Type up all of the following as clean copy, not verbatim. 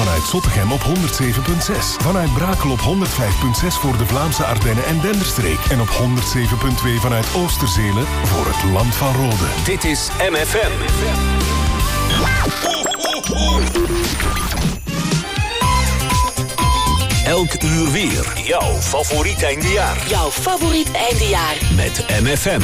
Vanuit Zottegem op 107.6. Vanuit Brakel op 105.6 voor de Vlaamse Ardennen en Denderstreek. En op 107.2 vanuit Oosterzelen voor het Land van Rode. Dit is MFM. Elk uur weer. Jouw favoriet eindejaar. Jouw favoriet eindejaar. Met MFM.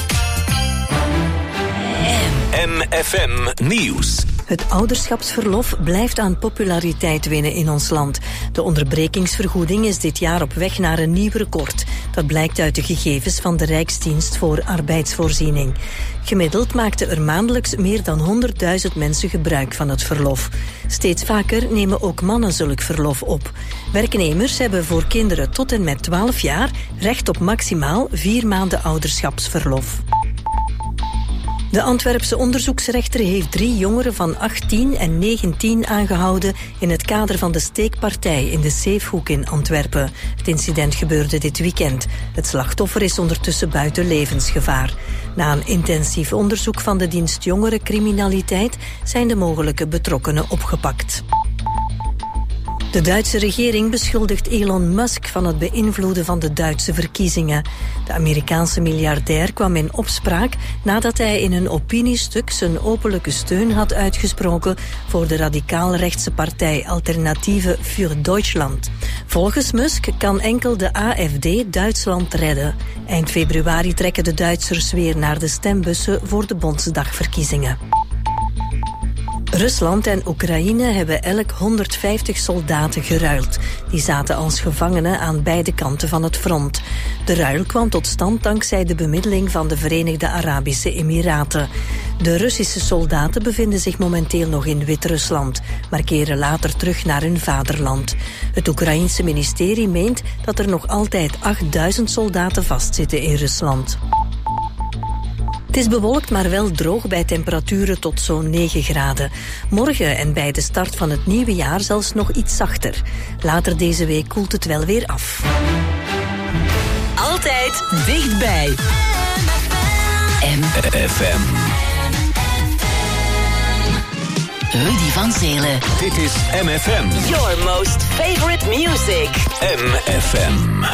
MFM Nieuws. Het ouderschapsverlof blijft aan populariteit winnen in ons land. De onderbrekingsvergoeding is dit jaar op weg naar een nieuw record. Dat blijkt uit de gegevens van de Rijksdienst voor Arbeidsvoorziening. Gemiddeld maakten er maandelijks meer dan 100.000 mensen gebruik van het verlof. Steeds vaker nemen ook mannen zulk verlof op. Werknemers hebben voor kinderen tot en met 12 jaar recht op maximaal 4 maanden ouderschapsverlof. De Antwerpse onderzoeksrechter heeft 3 jongeren van 18 en 19 aangehouden in het kader van de steekpartij in de Zeefhoek in Antwerpen. Het incident gebeurde dit weekend. Het slachtoffer is ondertussen buiten levensgevaar. Na een intensief onderzoek van de dienst jongerencriminaliteit zijn de mogelijke betrokkenen opgepakt. De Duitse regering beschuldigt Elon Musk van het beïnvloeden van de Duitse verkiezingen. De Amerikaanse miljardair kwam in opspraak nadat hij in een opiniestuk zijn openlijke steun had uitgesproken voor de radicaal-rechtse partij Alternative für Deutschland. Volgens Musk kan enkel de AfD Duitsland redden. Eind februari trekken de Duitsers weer naar de stembussen voor de Bondsdagverkiezingen. Rusland en Oekraïne hebben elk 150 soldaten geruild. Die zaten als gevangenen aan beide kanten van het front. De ruil kwam tot stand dankzij de bemiddeling van de Verenigde Arabische Emiraten. De Russische soldaten bevinden zich momenteel nog in Wit-Rusland, maar keren later terug naar hun vaderland. Het Oekraïense ministerie meent dat er nog altijd 8000 soldaten vastzitten in Rusland. Het is bewolkt, maar wel droog bij temperaturen tot zo'n 9 graden. Morgen en bij de start van het nieuwe jaar zelfs nog iets zachter. Later deze week koelt het wel weer af. Altijd dichtbij. MFM. Rudy van Zelen. Dit is MFM. Your most favorite music. MFM.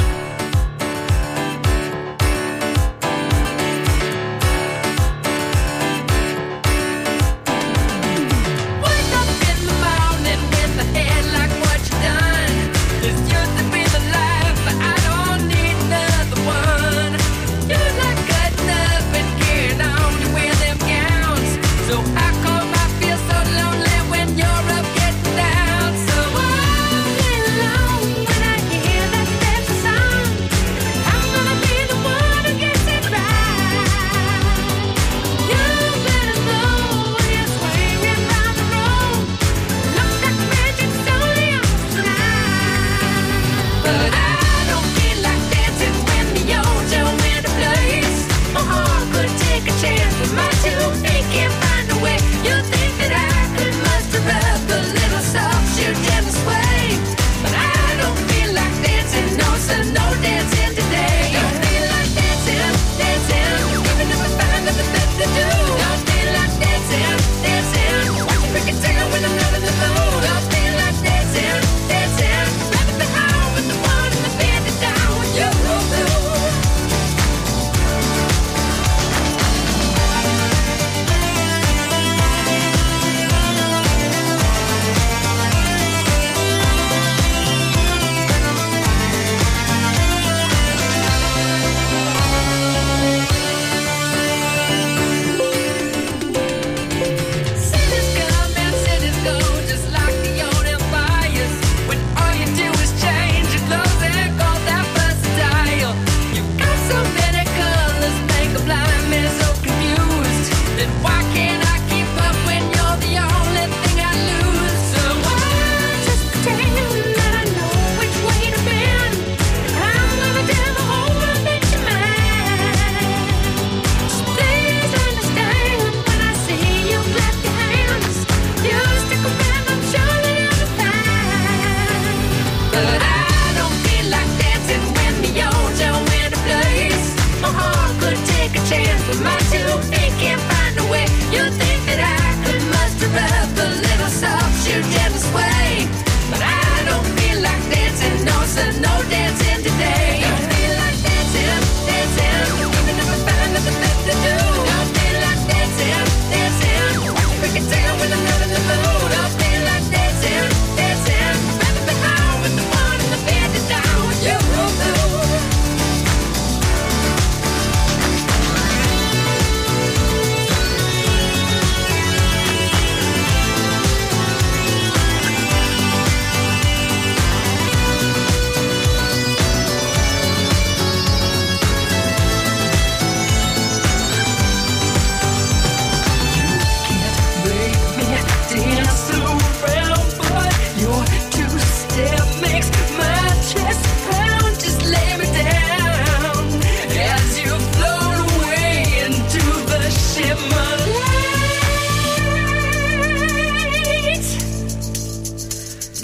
You think that I could muster up a little soft shoe devil's way?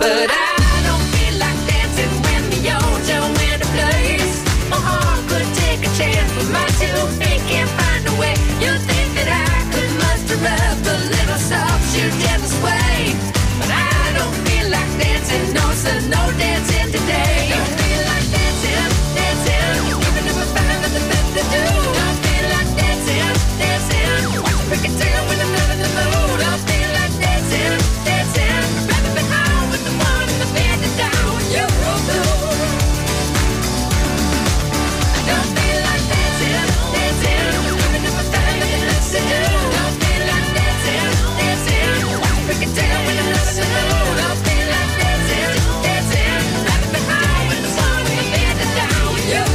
But I don't feel like dancing when the old in a place. My heart could take a chance, but my 2 feet can't find a way. You think that I could muster up a little soft shoe devil sway, but I don't feel like dancing, no sir, no dancing today. Don't feel like dancing, dancing, even if I find nothing better to do. Don't feel like dancing, dancing, break it down when I'm not in the mood. Don't feel like dancing, dancing, rather be home with the one in the bed to down with you. Don't feel like dancing, dancing, even if I find nothing else to do. Don't feel like dancing, dancing, break it down when I'm not in the mood. Don't feel like dancing, dancing, rather be home with the one in the bed to down with you.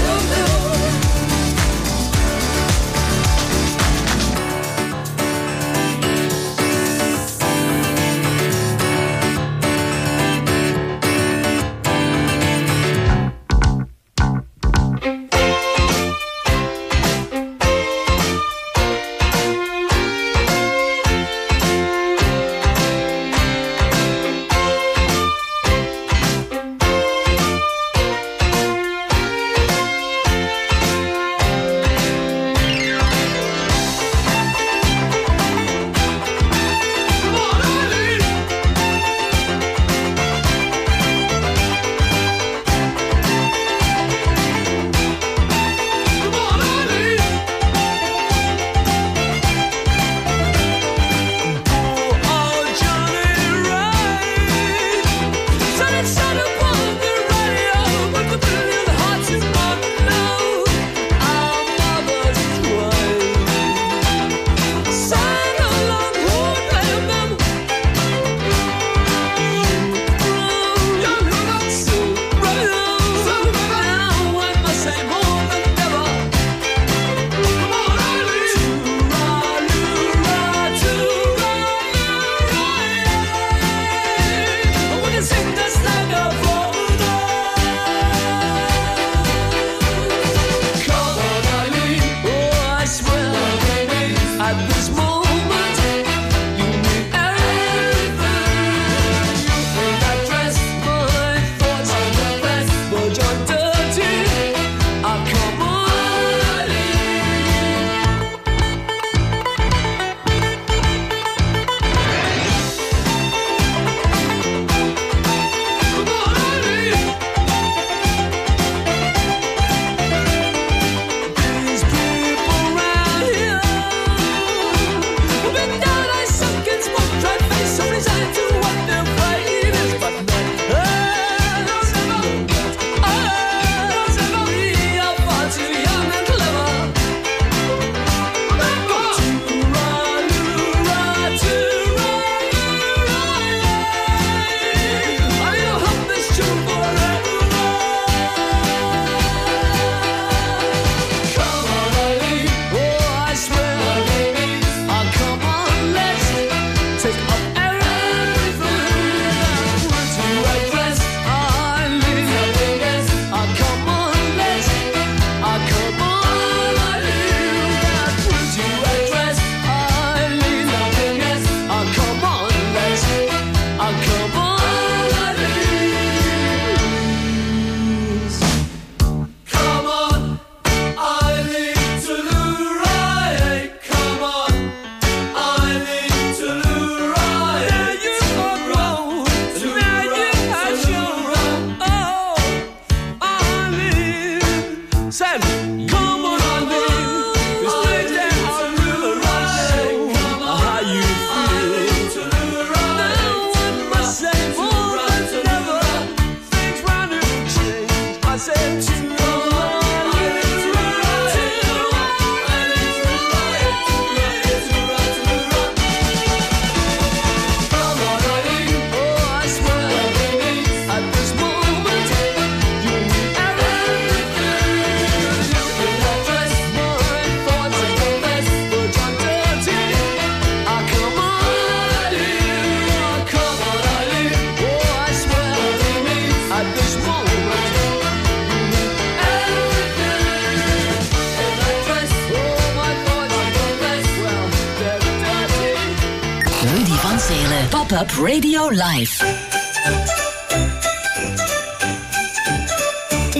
Pop-up Radio Live.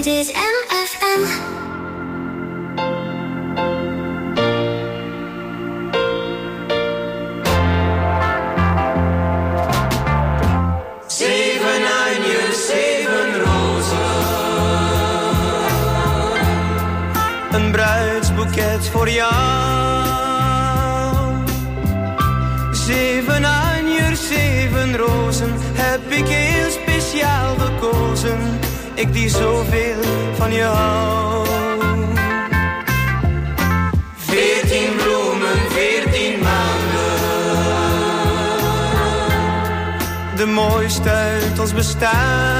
Dit is MFM. Zeven anjers, zeven rozen. Een bruidsboeket voor jou. Zeven anjers, zeven rozen heb ik heel speciaal gekozen. Ik die zoveel van je hou. 14 bloemen, 14 maanden. De mooiste uit ons bestaan.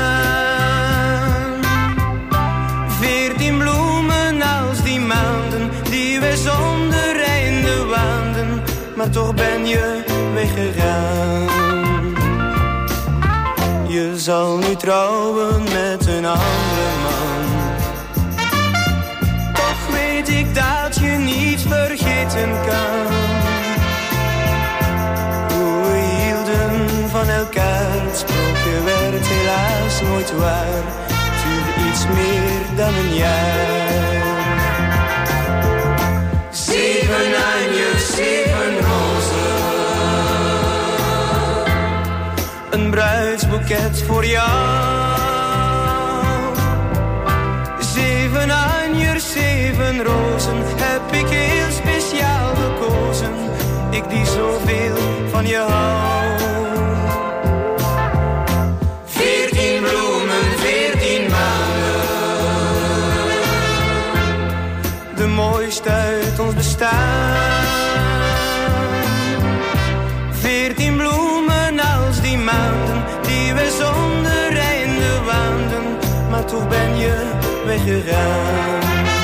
14 bloemen als die maanden die wij zonder einde waanden. Maar toch ben je weggegaan. Je zal nu trouwen met een andere man. Toch weet ik dat je niet vergeten kan. Hoe we hielden van elkaar, het sprookje werd helaas nooit waar. Het duurde iets meer dan een jaar. 7 anjers, 7 rozen. Een bruidsboeket voor jou. 7 anjers, 7 rozen heb ik heel speciaal gekozen. Ik die zoveel van je hou. 14 bloemen, 14 maanden. De mooiste uit ons bestaan. 14 bloemen als die maanden die we zonder einde waanden. Maar toch ben je weggegaan.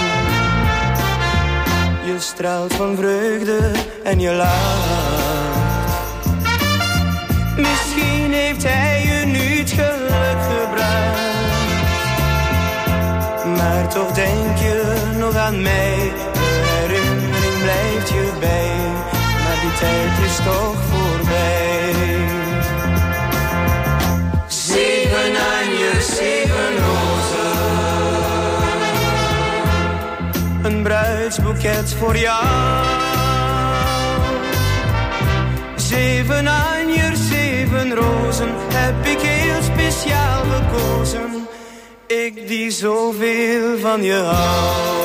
Je straalt van vreugde en je lacht. Misschien heeft hij je nu het geluk gebracht. Maar toch denk je nog aan mij. De herinnering blijft je bij. Maar die tijd is toch voorbij. 7 anjers, 7 rozen. Een bruidsboeket voor jou. 7 anjers, 7 rozen heb ik heel speciaal gekozen. Ik die zoveel van je hou.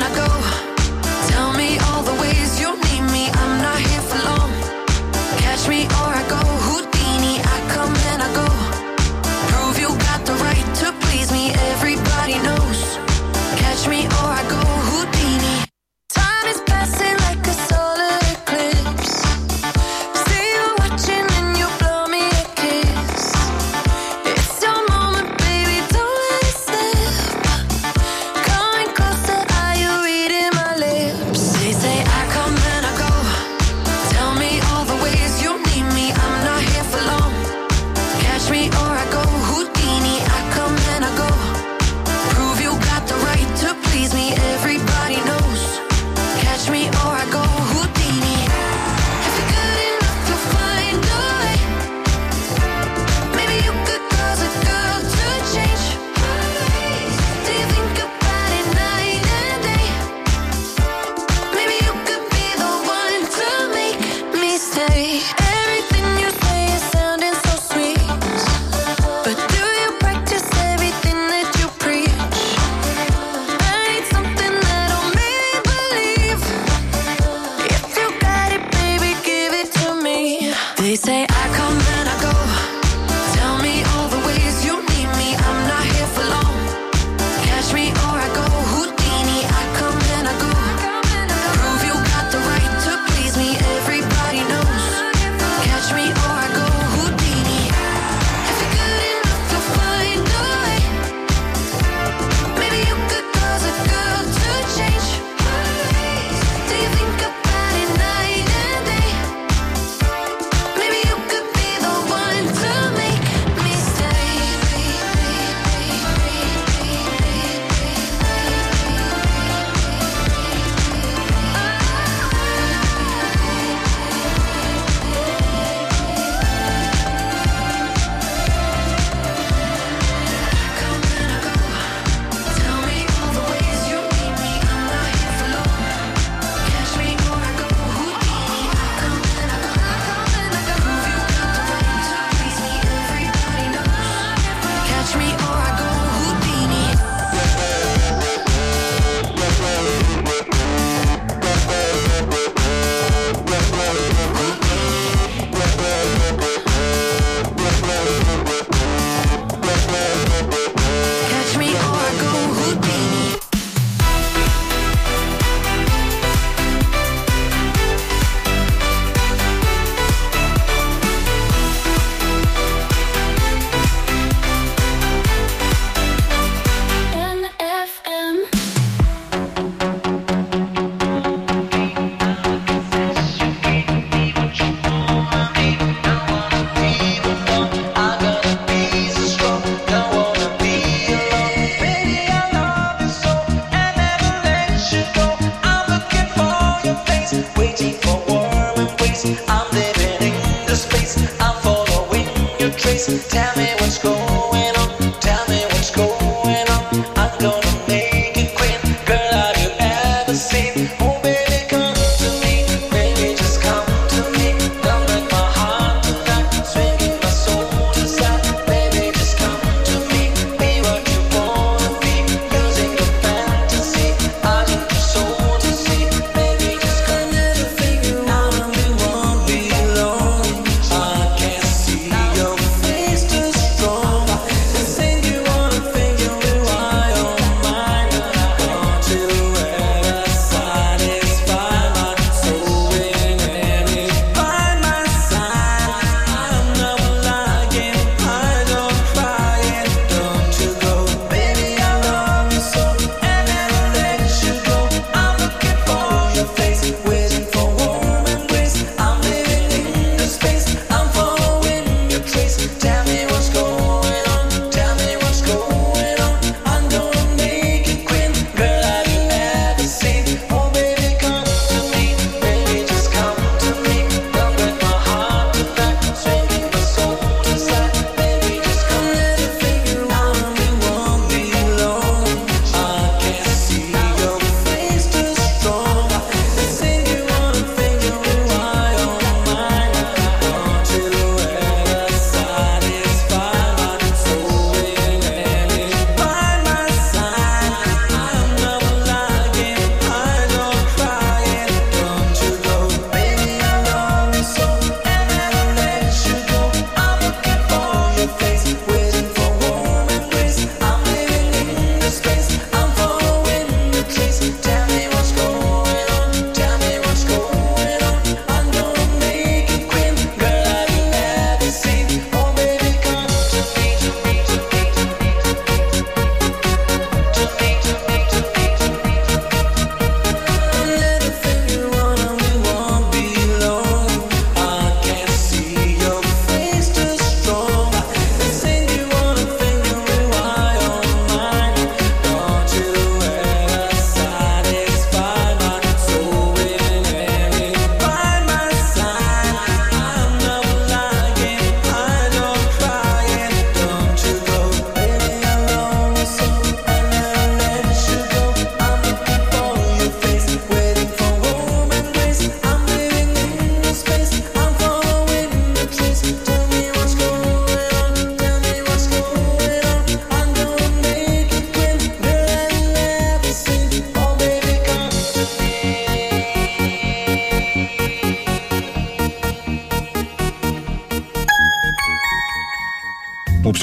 Catch me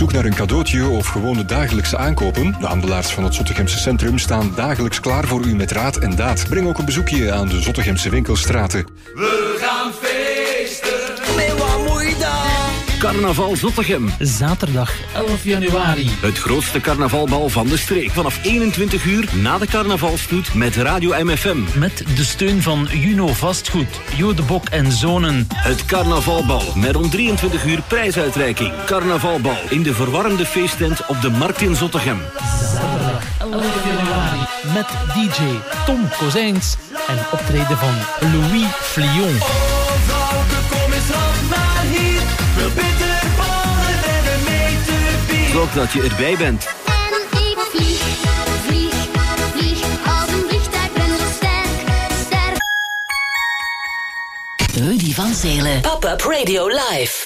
zoek naar een cadeautje of gewoon de dagelijkse aankopen? De handelaars van het Zottegemse Centrum staan dagelijks klaar voor u met raad en daad. Breng ook een bezoekje aan de Zottegemse winkelstraten. We gaan feesten. Nee, wat moet je dan? Carnaval Zottegem. Zaterdag 11 januari. Het grootste carnavalbal van de streek. Vanaf 21 uur na de carnavalstoet met Radio MFM. Met de steun van Juno Vastgoed, Jo de Bok en Zonen. Het carnavalbal met om 23 uur prijsuitreiking. Carnavalbal in de verwarmde feesttent op de Markt in Zottegem. Zaterdag 11 januari. Met DJ Tom Kozijns en optreden van Louis Flion. Zorg dat je erbij bent. En ik vlieg als een vliegtuig, ben zo sterk. Rudy van Zelen. Pop-up Radio Live.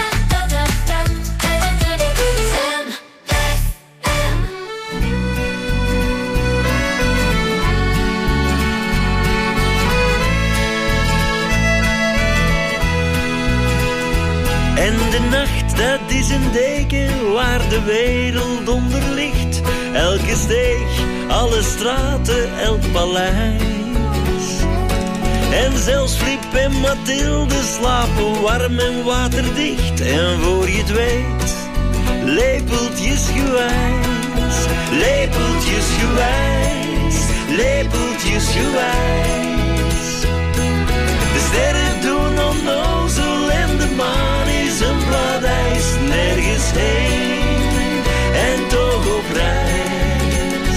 En de nacht, dat is een deken waar de wereld onder ligt. Elke steeg, alle straten, elk paleis. En zelfs Flip en Mathilde slapen warm en waterdicht. En voor je het weet, lepeltjesgewijs, lepeltjesgewijs, lepeltjesgewijs. De sterren doen onnozel en de maan is een blad ijs. Nergens heen en toch op reis.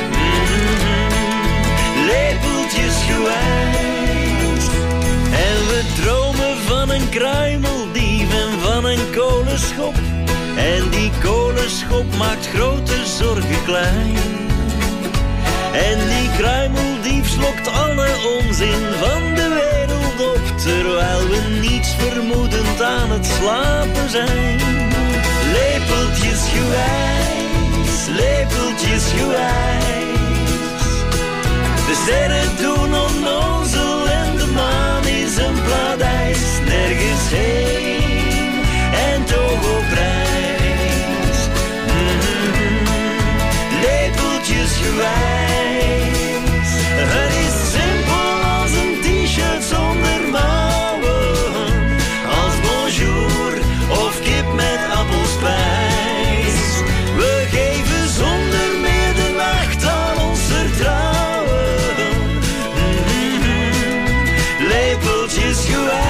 Lepeltjesgewijs. En we dromen van een kruimeldief en van een kolenschop. En die kolenschop maakt grote zorgen klein. En die kruimeldief slokt alle onzin van de wereld op, terwijl we niets vermoedend aan het slapen zijn. Lepeltjesgewijs, lepeltjesgewijs. De sterren doen onnozel en de maan is een blad ijs. Nergens heen en toch op reis. Lepeltjesgewijs. Het is simpel als een t-shirt zonder mouwen, als bonjour of kip met appelspijs. We geven zonder meer de nacht aan ons vertrouwen. Lepeltjesgewijs.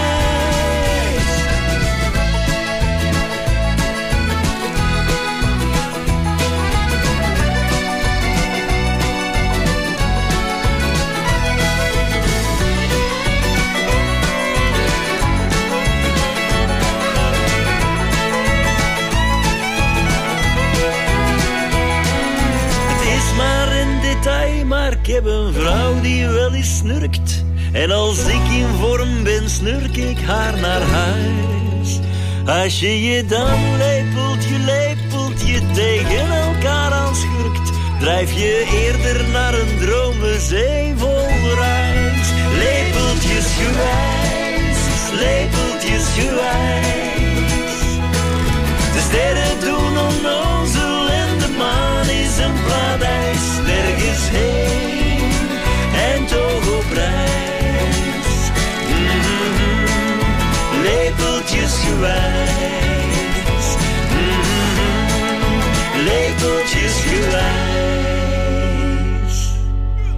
Maar ik heb een vrouw die wel eens snurkt. En als ik in vorm ben, snurk ik haar naar huis. Als je je dan lepeltje tegen elkaar aanschurkt, drijf je eerder naar een dromenzee vol ruis. Lepeltjesgewijs, lepeltjesgewijs. De sterren doen onnozel en de maan is een blad ijs. Nergens heen en toch op reis. Lepeltjesgewijs. Lepeltjesgewijs.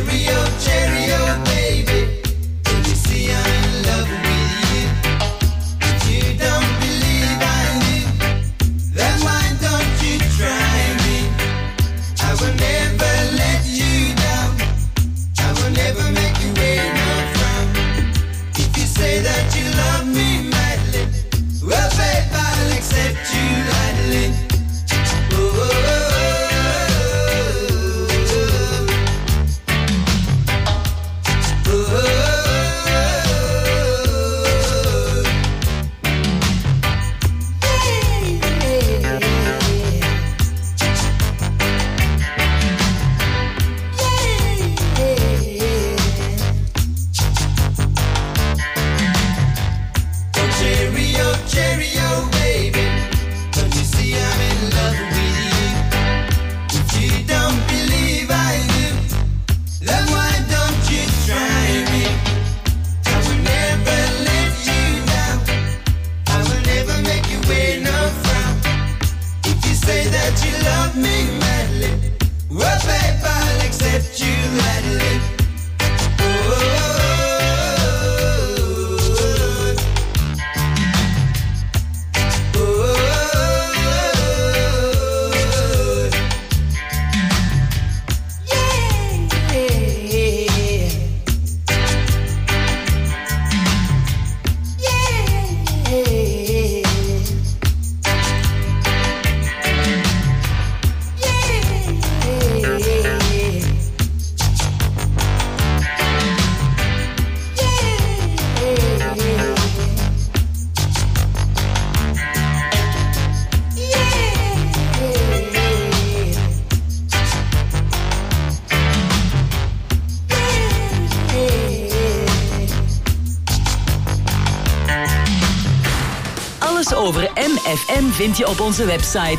Over MFM vind je op onze website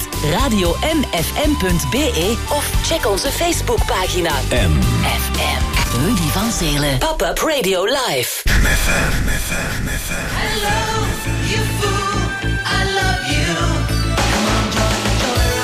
radiomfm.be of check onze Facebookpagina MFM. Rudy van Zelen. Pop-up Radio Live. MFM. Hello, you fool, I love you. Come on, join the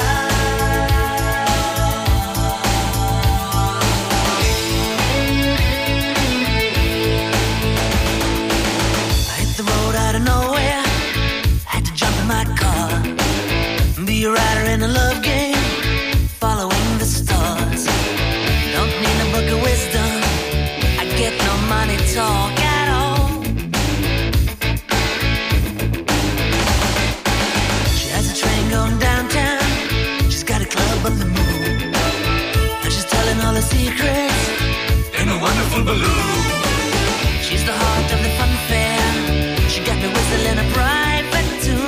I hit the road out of nowhere. My car, be a rider in a love game, following the stars. Don't need a book of wisdom, I get no money talk at all. She has a train going downtown, she's got a club on the moon, and she's telling all her secrets in a wonderful balloon. She's the heart of the fun fair, she got me whistling a private tune.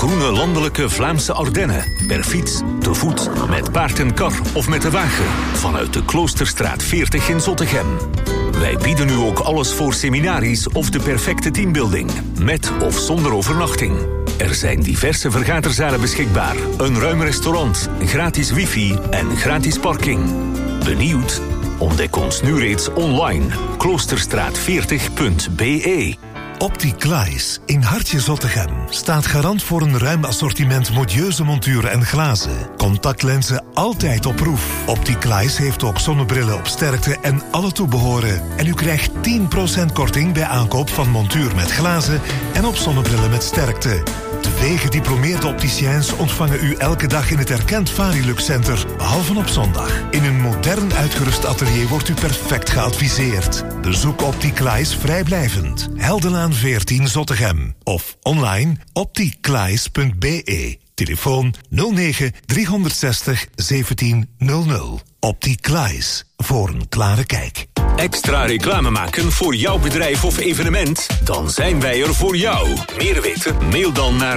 groene landelijke Vlaamse Ardennen. Per fiets, te voet, met paard en kar of met de wagen. Vanuit de Kloosterstraat 40 in Zottegem. Wij bieden u ook alles voor seminaries of de perfecte teambuilding. Met of zonder overnachting. Er zijn diverse vergaderzalen beschikbaar. Een ruim restaurant, gratis wifi en gratis parking. Benieuwd? Ontdek ons nu reeds online. Kloosterstraat40.be. Opticlies in Hartje Zottegem staat garant voor een ruim assortiment modieuze monturen en glazen. Contactlenzen altijd op proef. Opticlies heeft ook zonnebrillen op sterkte en alle toebehoren. En u krijgt 10% korting bij aankoop van montuur met glazen en op zonnebrillen met sterkte. 2 gediplomeerde opticiens ontvangen u elke dag in het erkend Varilux Center, behalve op zondag. In een modern uitgerust atelier wordt u perfect geadviseerd. Bezoek Opticlies vrijblijvend. Heldenlaan 14 Zottegem. Of online opticlies.be. Telefoon 09 360 1700. Opticlies. Voor een klare kijk. Extra reclame maken voor jouw bedrijf of evenement? Dan zijn wij er voor jou. Meer weten? Mail dan naar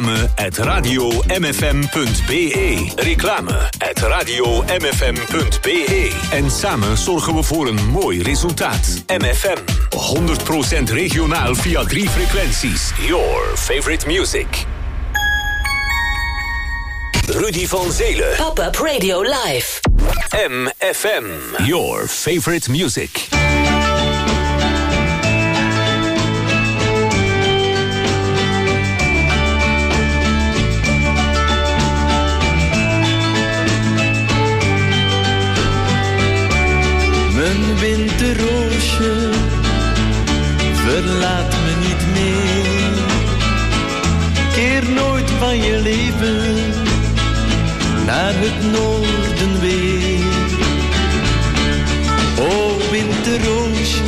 reclame@radiomfm.be. Reclame@radiomfm.be. En samen zorgen we voor een mooi resultaat. MFM. 100% regionaal via 3 frequenties. Your favorite music. Rudy van Zelen. Pop-up Radio Live. MFM. Your favorite music. Mijn winterroosje, verlaat me niet meer. Keer nooit van je leven naar het noorden weer. O winterroosje,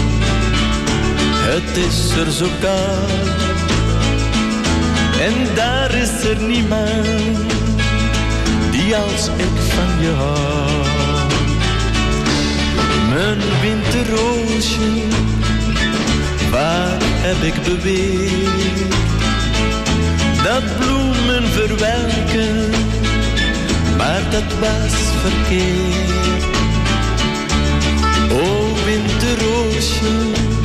het is er zo koud. En daar is er niemand die als ik van je hou. Mijn winterroosje, waar heb ik beweerd dat bloemen verwelken? Maar dat was verkeerd. O winterroosje,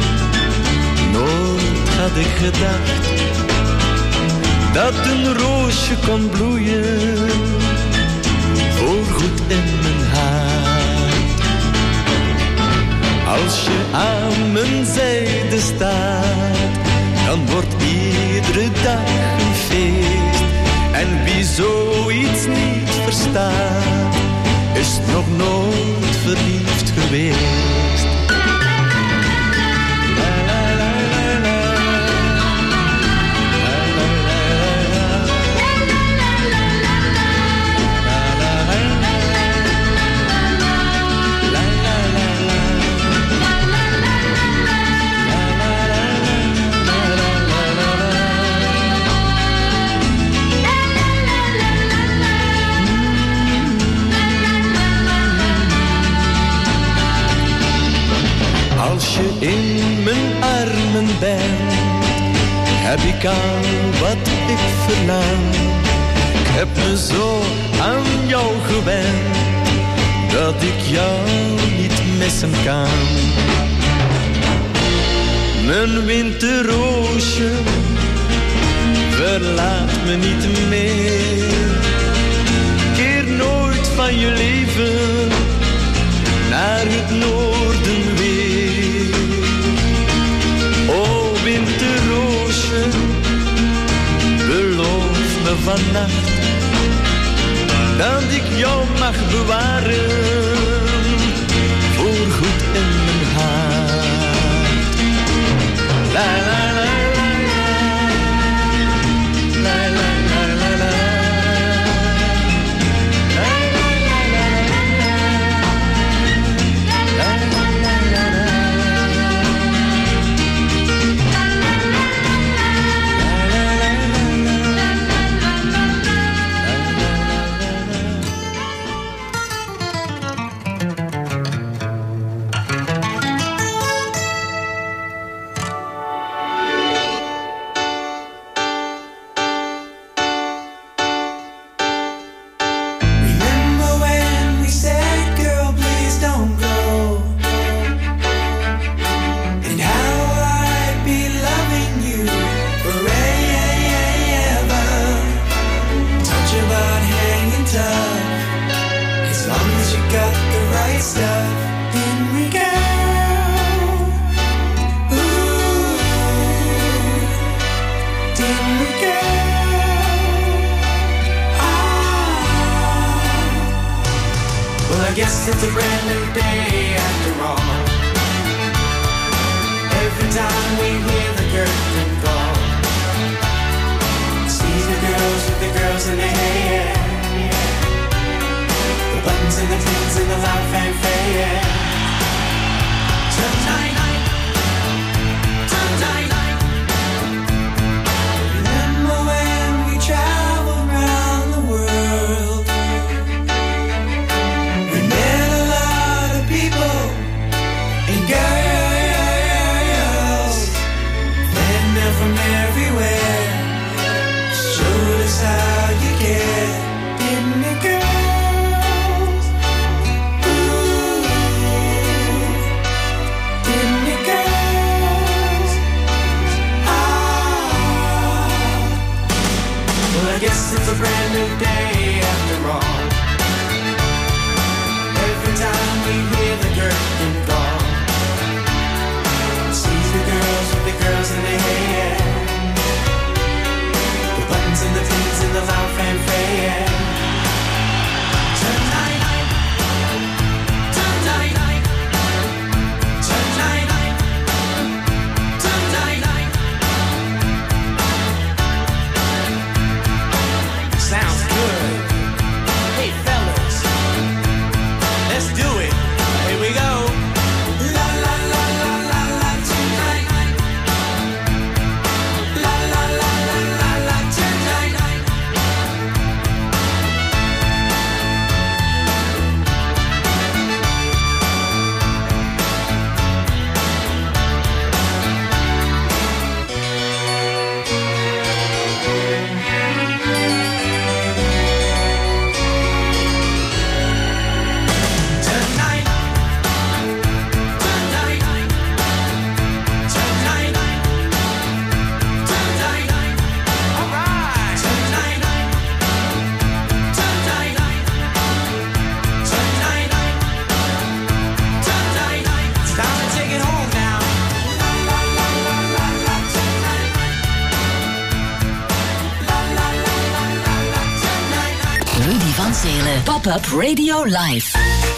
nooit had ik gedacht dat een roosje kon bloeien voorgoed in mijn hart. Als je aan mijn zijde staat, dan wordt iedere dag een feest. En wie zoiets niet verstaat, is nog nooit verliefd geweest. Als je in mijn armen bent, heb ik al wat ik verlang. Ik heb me zo aan jou gewend, dat ik jou niet missen kan. Mijn winterroosje, verlaat me niet meer. Keer nooit van je leven naar het noorden weer. O winterroosje, beloof me vannacht dat ik jou mag bewaren voor goed in mijn hart. La la la la la la la la. the loud fanfare. Tonight, remember when we traveled around the world? We met a lot of people and girls, and they're from everywhere. Showed us how you care, didn't it, girls? Ooh, didn't it, girls? Well, I guess it's a brand new day after all. Every time we hear the curtain call, see the girls with the girls in their hair, the buttons and the pins and the loud fanfare. Tonight, tonight, tonight, tonight. Sounds good. Hey fellas, let's do it. Here we go. La la la la la la tonight. La la la la la la tonight. Tonight, tonight, tonight, tonight, all right. Tonight, tonight, tonight, tonight. It's time to take it home now. La la la la la la tonight. La la la la la la tonight. Rudy van Zelen. Pop-up Radio Live.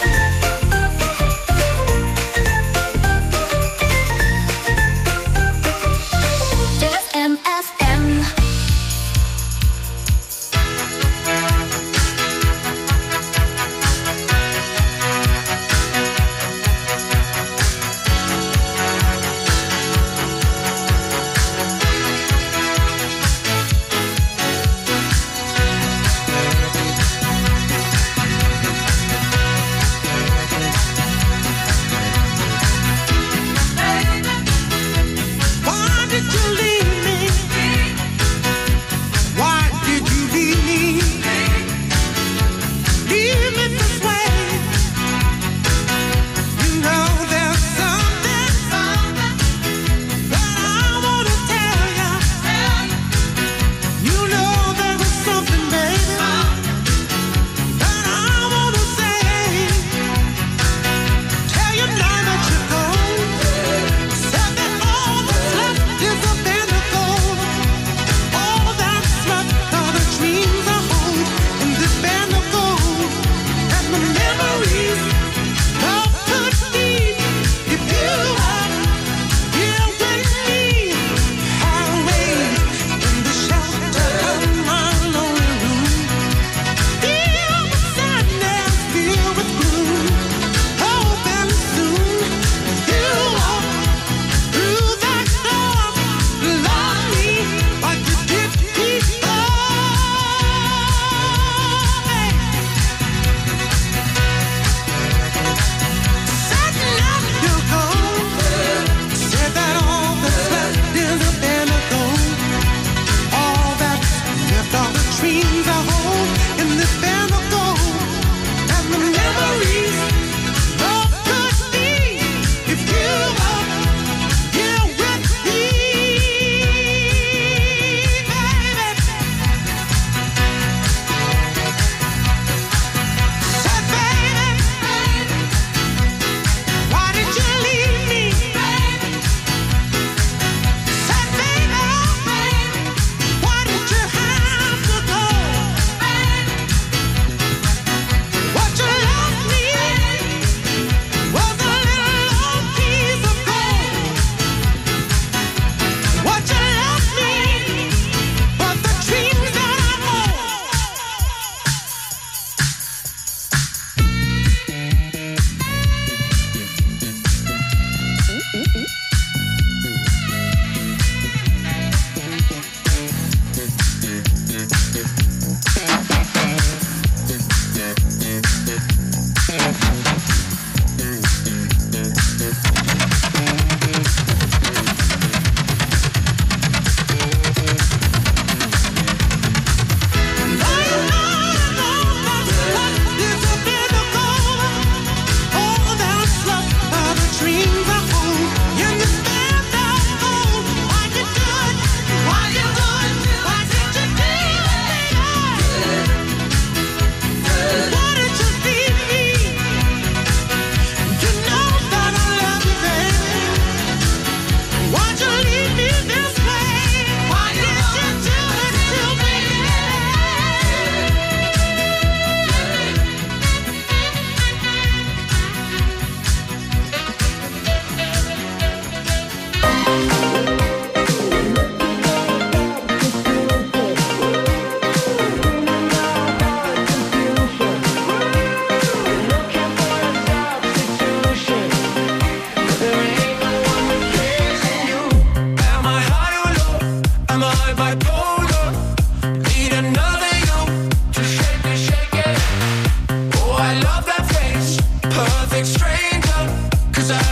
FM.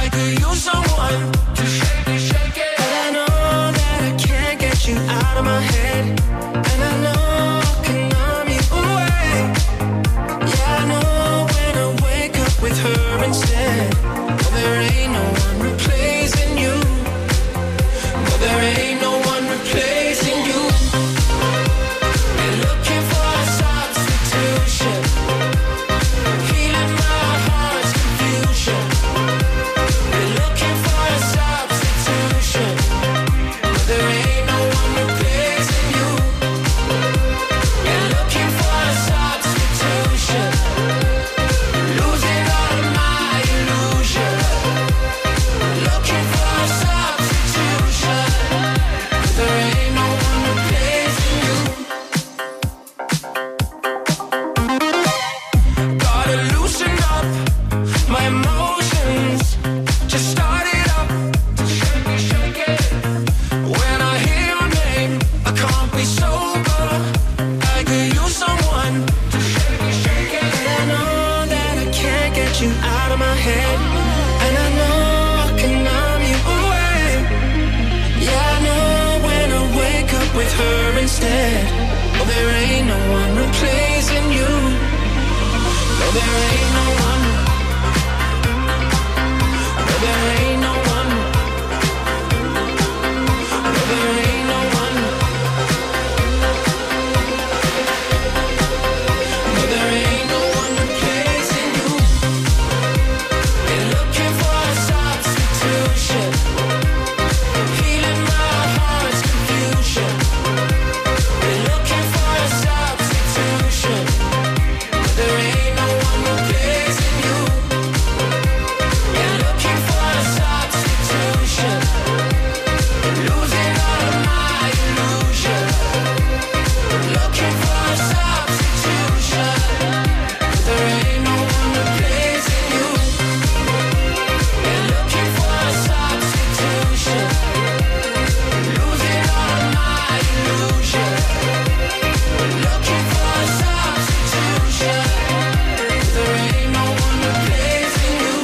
I could use someone to shake it. But I know that I can't get you out of my head. And I know I can numb you away. Yeah, I know when I wake up with her instead. But there ain't no one replacing you. But there ain't no one replacing you. Been looking for a substitution. Healing my heart's confusion. Been looking for a substitution. But there ain't no one replacing you. Been looking for a substitution. Losing all of my illusion. Looking for a substitution. But there ain't no one replacing you. Gotta loosen up my emotions. Just start it up. Shake it. When I hear your name, I can't be sober. I could use someone to shake it. But I know that I can't get you out of my head. And I know I can numb you away. Yeah, I know when I wake up with her instead. Oh, there ain't no one replacing you. No, there ain't no one. No, there ain't no one. No, there ain't no one. No, there ain't no one replacing you. Been looking for a substitution. Healing my heart's confusion. Been looking for a substitution. But there ain't no one replacing you. Been looking for a substitution. Losing all of my illusion. Looking for a substitution. But there ain't no one replacing you. Been looking for a substitution. Losing all of my illusion. Looking for a substitution. But there ain't no one replacing you.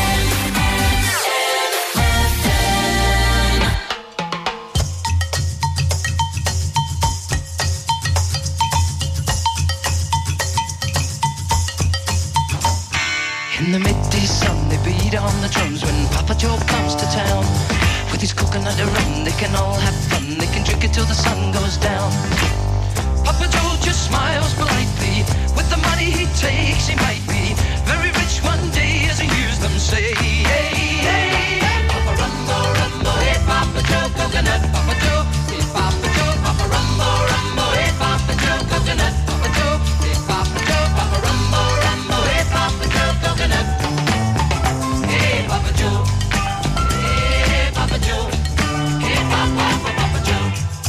In the midday sun, they beat on the drums when Papa Joe comes to town. With his coconut rum, they can all have fun. They can drink it till the sun goes down. Papa Joe just smiles politely. With the money he takes, he might be very rich one day, as he hears them say. Hey, hey, hey, Papa Rumbo, Rumbo, hey, Papa Joe, coconut. Papa Joe, hey, Papa Joe, Papa Rumbo, Rumbo, hey, Papa Joe, coconut. Papa Joe, hey, Papa Joe, Papa Rumbo, Rumbo, hey, Papa Joe, coconut. Hey, Papa Joe, hey, Papa Joe, hey, Papa Joe.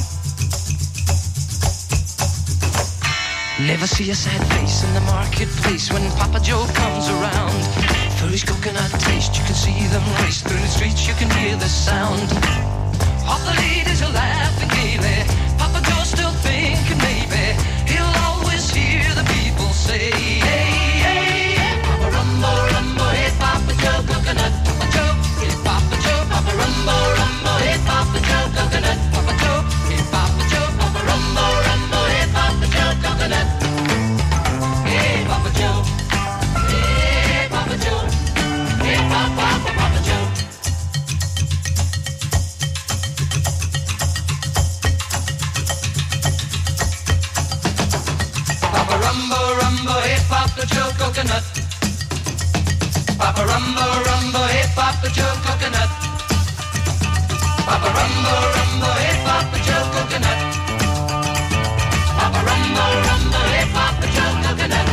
Never see a sad face in the marketplace when Papa Joe comes around. For his coconut taste, you can see them race through the streets, you can hear the sound. All the ladies are laughing gaily. Papa Joe's still thinking maybe he'll always hear the people say, hey, hey, hey, Papa Rumbo, Rumbo, hey, Papa Joe, coconut. Papa Joe, hey, Papa Joe, Papa Rumbo, Rumbo, hey, Papa Joe, coconut. Papa Joe, hey, Papa Joe, Papa Rumbo, Rumbo, hey, Papa Joe, coconut. Hey, Papa Joe, hey, Papa Joe, hey, Papa Joe. Papa Rumbo, Rumbo, hey, Papa Joe, coconut. Papa Rumbo, Rumbo, hey, Papa Joe, coconut. Papa Rumbo, Rumbo, hey, Papa Joe, coconut. Papa Rumbo, Rumbo, hey, Papa Joe, coconut.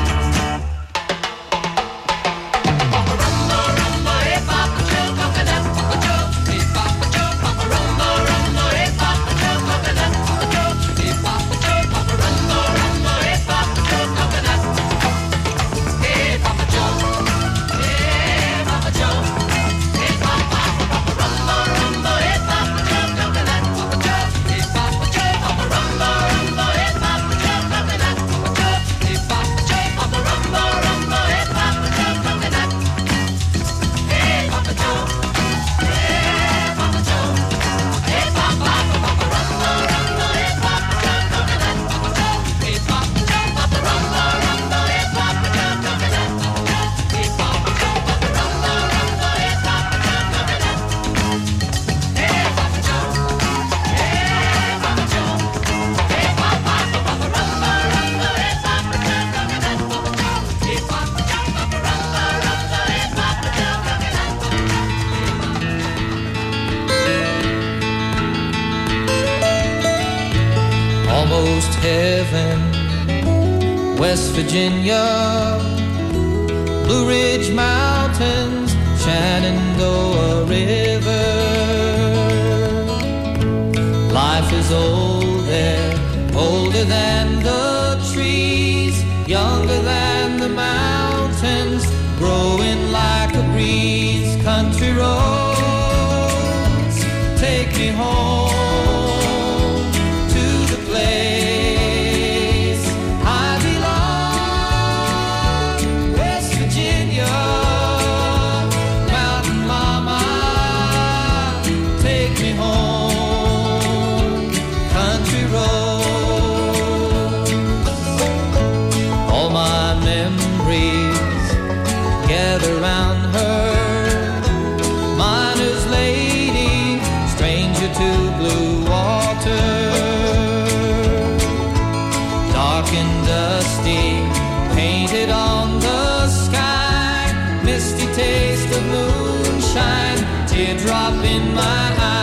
Papa Rumbo, Rumbo, hey, Papa Joe, coconut. Papa Joe, hey, Papa Joe, Papa Rumbo, Rumbo, hey, Papa Joe, coconut. Papa Joe, hey, Papa Joe, Papa Rumbo, Rumbo, hey, Papa Joe, coconut. Hey, Papa Joe, hey, Papa Joe, hey, Papa Rumbo, Rumbo, hey, Papa Joe, coconut. almost heaven. West Virginia, Blue Ridge Mountains, Shenandoah River. Life is old there, older than the trees, younger than the mountains, growing like a breeze. Country roads, take me home to the place I belong. West Virginia, Mountain Mama, take me home. Country roads, all my memories gather round her. Miner's lady, stranger to blue water. Dark and dusty, painted on the sky. Misty taste of moonshine, teardrop in my eye.